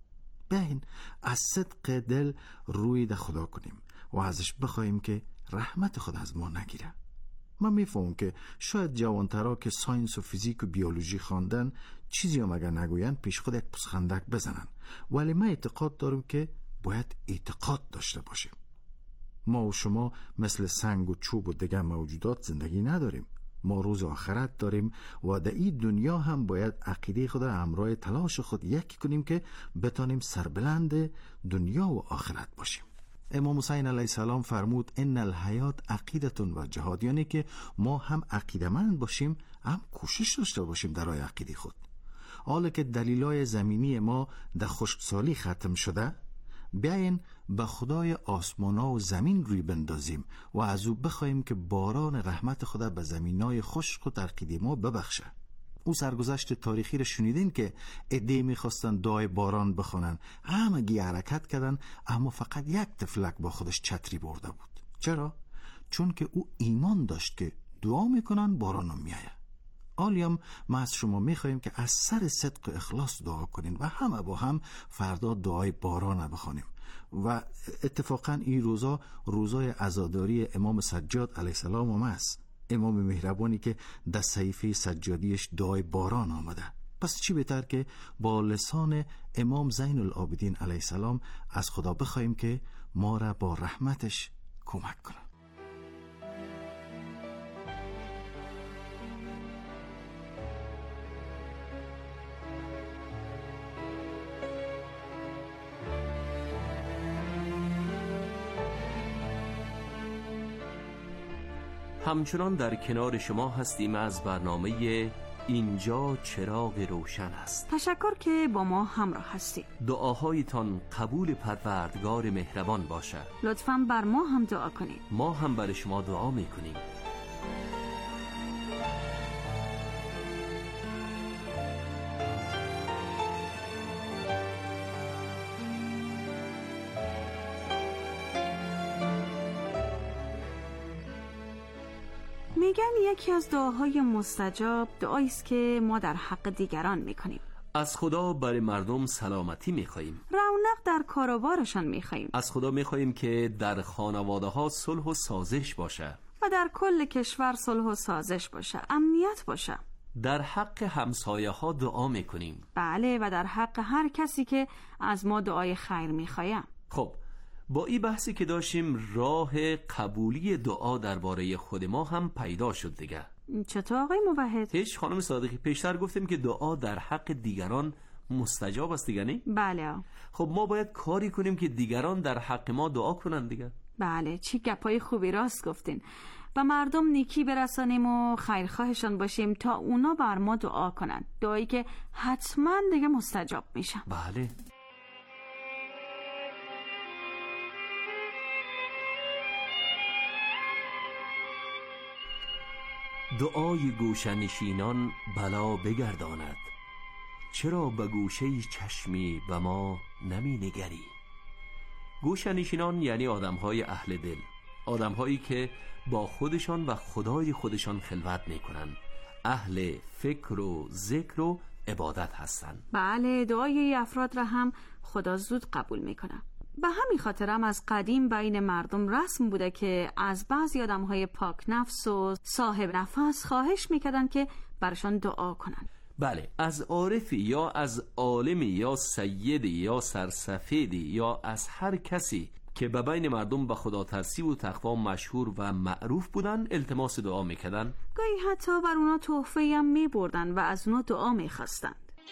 H: بین از صدق دل روی ده خدا کنیم و ازش بخوایم که رحمت خود از ما نگیره. من میفهمم که شاید جوانترها که ساینس و فیزیک و بیولوژی خواندن چیزی هم اگر نگوین پیش خود یک پسخندک بزنن ولی من اعتقاد دارم که باید اعتقاد داشته باشیم. ما و شما مثل سنگ و چوب و دیگر موجودات زندگی نداریم.
J: ما روز آخرت داریم و در این دنیا هم باید عقیده خود همراه تلاش خود یکی کنیم که بتانیم سربلند دنیا و آخرت باشیم. امام حسین علیه السلام فرمود ان الحیات عقیدة و جهاد، یعنی که ما هم عقیده‌مند باشیم هم کوشش داشته باشیم در راه عقیده خود. حالا که دلیلای زمینی ما در خشکسالی ختم شده، بیاین به خدای آسمانا و زمین روی بندازیم و از او بخوایم که باران رحمت خدا به زمینای خشک و ترکیدی ما ببخشه. او سرگذشت تاریخی رو شنیدین که عده میخواستن دعای باران بخونن، همگی حرکت کردن، اما فقط یک تفلک با خودش چتری برده بود. چرا؟ چون که او ایمان داشت که دعا میکنن باران هم میایه. آلیام ما از شما میخواییم که از سر صدق و اخلاص دعا کنین و همه با هم فردا دعای باران بخونیم. و اتفاقا این روزای عزاداری امام سجاد علیه السلام هم است، امام مهربانی که در صحیفه سجادیش دعای باران آمده. پس چی بهتر که با لسان امام زین العابدین علیه السلام از خدا بخوایم که ما را با رحمتش کمک کنه.
C: همچنان در کنار شما هستیم از برنامه اینجا چراغ روشن است.
G: تشکر که با ما همراه هستید.
C: دعاهایتان قبول پروردگار مهربان باشد.
G: لطفاً بر ما هم دعا کنید.
C: ما هم برای شما دعا میکنیم.
G: میگن یکی از دعاهای مستجاب دعایی است که ما در حق دیگران میکنیم.
C: از خدا برای مردم سلامتی میخواییم.
G: رونق در کاروبارشان میخواییم.
C: از خدا میخواییم که در خانواده ها صلح و سازش باشه
G: و در کل کشور صلح و سازش باشه، امنیت باشه.
C: در حق همسایه ها دعا میکنیم.
G: بله، و در حق هر کسی که از ما دعای خیر میخوایم.
C: خب با این بحثی که داشتیم راه قبولی دعا درباره خود ما هم پیدا شد دیگه.
G: چطور آقای موحد؟
C: هیچ خانم صادقی، پیشتر گفتیم که دعا در حق دیگران مستجاب است دیگه، نه؟
G: بله.
C: خب ما باید کاری کنیم که دیگران در حق ما دعا کنن دیگه.
G: بله، چی گپای خوبی راست گفتین. و مردم نیکی برسانیم و خیرخواهشان باشیم تا اونا بر ما دعا کنن، دعایی که حتما دیگه مستجاب میشن.
C: بله. دعای گوشنشینان بلا بگرداند، چرا به گوشه چشمی به ما نمی نگری؟ گوشنشینان یعنی آدمهای اهل دل، آدمهایی که با خودشان و خدای خودشان خلوت می کنن، اهل فکر و ذکر و عبادت هستند.
G: بله، دعای افراد را هم خدا زود قبول می کنه. به همین خاطرم از قدیم بین مردم رسم بوده که از بعضی آدم‌های پاک نفس و صاحب نفس خواهش می‌کردن که برشان دعا کنن.
C: بله، از عارفی یا از عالمی یا سیدی یا سرسفیدی یا از هر کسی که به بین مردم به خدا ترسی و تقوا مشهور و معروف بودن التماس دعا می‌کردن.
G: گاهی حتی بر اونا تحفه‌ای هم می‌بردن و از اونا دعا می‌خواستن.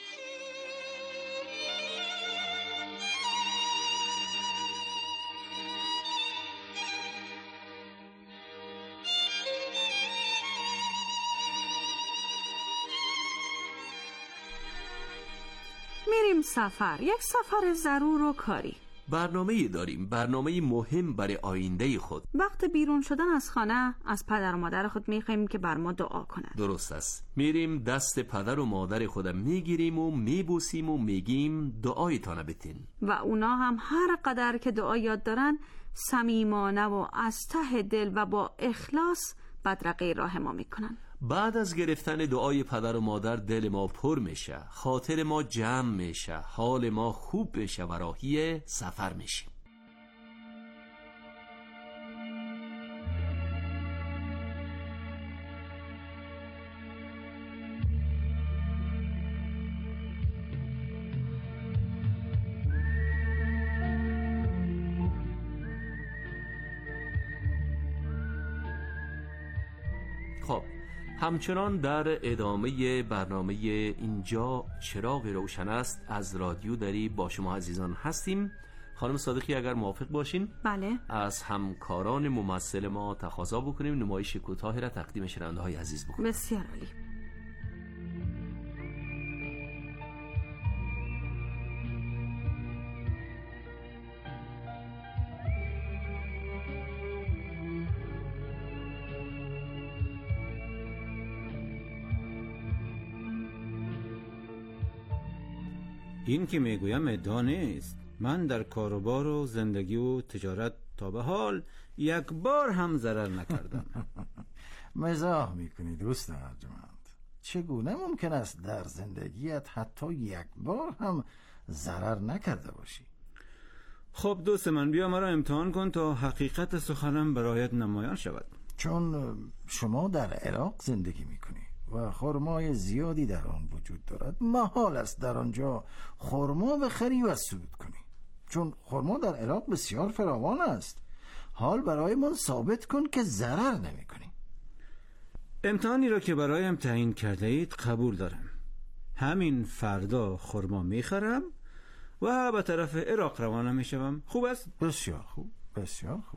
G: میریم سفر، یک سفر ضرور و کاری.
C: برنامه‌ای داریم، برنامه‌ای مهم برای آینده خود.
G: وقت بیرون شدن از خانه از پدر و مادر خود میخوایم که بر ما دعا کنند.
C: درست است. میریم دست پدر و مادر خودم میگیریم و میبوسیم و میگیم دعایتان بتین.
G: و اونا هم هر قدر که دعا یاد دارن صمیمانه و از ته دل و با اخلاص بدرقه راه ما میکنن.
C: بعد از گرفتن دعای پدر و مادر دل ما پر میشه، خاطر ما جمع میشه، حال ما خوب بشه و راهی سفر میشیم. خب همچنان در ادامه برنامه اینجا چراغ روشن است از رادیو دری با شما عزیزان هستیم. خانم صادقی اگر موافق باشین
G: بله.
C: از همکاران ممثل ما تقاضا بکنیم نمایش کوتاهی را تقدیم شنونده های عزیز بکنیم.
G: بسیار عالی.
K: این که میگویم ادعا نیست. من در کاروبار و زندگی و تجارت تا به حال یک بار هم ضرر نکردم.
J: مزاح میکنی دوست ارجمند. چگونه ممکن است در زندگیت حتی یک بار هم ضرر نکرده باشی؟
K: خب دوست من، بیا مرا امتحان کن تا حقیقت سخنم برایت نمایان شود.
J: چون شما در عراق زندگی میکنی و خرمای زیادی در آن وجود دارد، محال است در آنجا خرما بخری و سود کنی، چون خرما در عراق بسیار فراوان است. حال برای من ثابت کن که ضرر نمی کنی.
K: امتحانی را که برایم تعیین کرده اید قبول دارم. همین فردا خرما میخرم و به طرف عراق روانه میشوم. خوب است؟
J: بسیار خوب، بسیار خوب.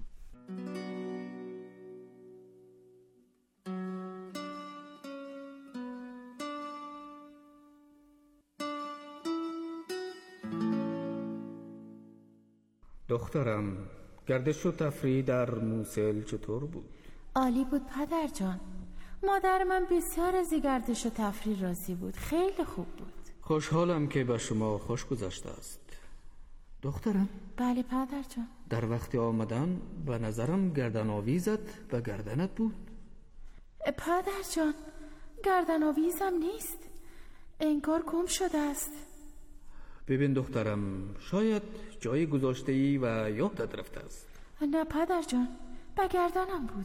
L: دخترم، گردش و تفریح در موسل چطور بود؟
M: عالی بود پدر جان. مادر من بسیار از گردش و تفریح راضی بود. خیلی خوب بود.
L: خوشحالم که به شما خوش گذشته است. دخترم؟
M: بله پدر جان.
L: در وقت آمدن به نظرم گردن آویزت به گردنت بود.
M: پدر جان، گردن آویزم نیست. انگار گم شده است.
L: ببین دخترم، شاید جایی گذاشته ای و یادت رفته است.
M: نه پدر جان، به گردنم بود.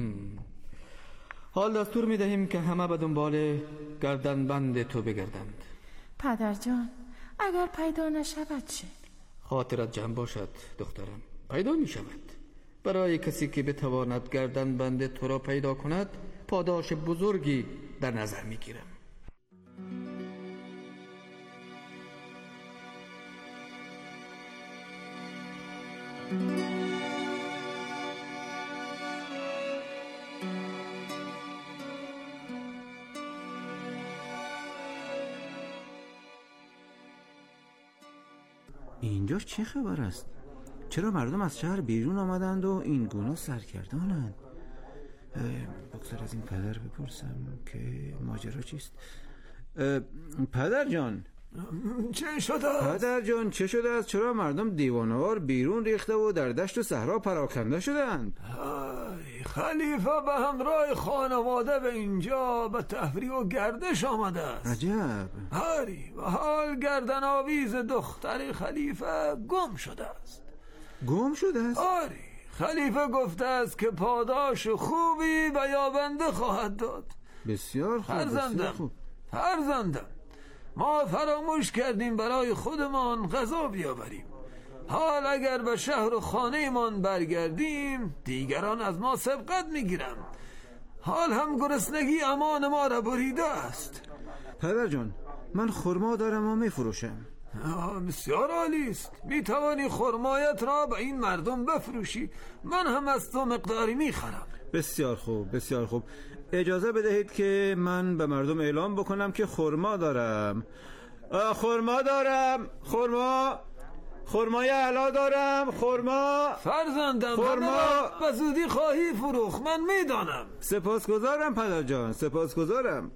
L: حال دستور می دهیم که همه به دنبال گردن بند تو بگردند.
M: پدر جان، اگر پیدا نشود چه؟
L: خاطرت جمع باشد دخترم، پیدا می شود. برای کسی که بتواند گردن بند تو را پیدا کند پاداش بزرگی در نظر می گیرم.
K: اینجا چه خبر است؟ چرا مردم از شهر بیرون آمدند و این گونه سرگردانند؟ بگذار از این پدر بپرسم که ماجرا چیست. پدر جان،
A: چه شده؟
K: پدر جان چه شده است؟ چرا مردم دیوانوار بیرون ریخته و در دشت و صحرا پراکنده شدند؟
A: خلیفه به همراه خانواده به اینجا به تفریح و گردش آمده است.
K: عجب.
A: هری و حال گردن آویز دختر خلیفه گم شده است.
K: گم شده است؟
A: آری، خلیفه گفته است که پاداش خوبی به یابنده خواهد داد.
K: بسیار خوب.
A: فرزندم، ما فراموش کردیم برای خودمان غذا بیاوریم. حال اگر به شهر و خانه من برگردیم دیگران از ما سبقت میگیرند. حال هم گرسنگی امان ما را بریده است.
K: پدر جان، من خرما دارم و میفروشم.
A: بسیار عالی است. میتوانی خرمایت را به این مردم بفروشی، من هم از تو مقداری میخرم.
K: بسیار خوب، بسیار خوب. اجازه بدهید که من به مردم اعلام بکنم که خرما دارم. خرمای علا دارم. خرما.
A: فرزندم،
K: خرما
A: به زودی خواهی فروخت، من میدانم.
K: سپاسگزارم پدر جان، سپاسگزارم.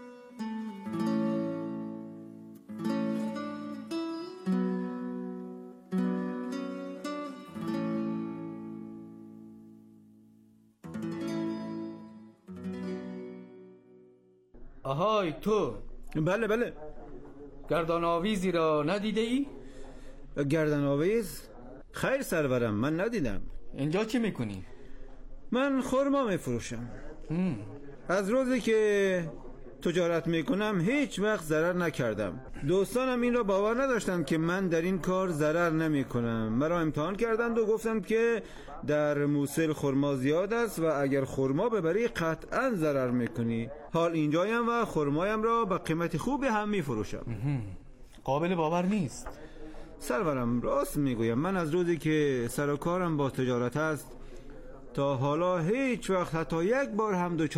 L: آهای تو.
K: بله.
L: گردن آویزی را ندیده ای؟
K: گردن آویز؟ خیر سرورم، من ندیدم.
L: اینجا چی میکنی؟
K: من خرما میفروشم. از روزی که تجارت میکنم هیچ وقت ضرر نکردم. دوستانم این را باور نداشتند که من در این کار ضرر نمیکنم. مرا امتحان کردند و گفتند که در موصل خرما زیاد است و اگر خرما ببری قطعا ضرر میکنی. حال اینجایم و خرمایم را به قیمت خوبی هم میفروشم.
L: قابل باور نیست.
K: سرورم راست میگویم. من از روزی که سر و کارم با تجارت است تا حالا هیچ وقت حتی یک بار هم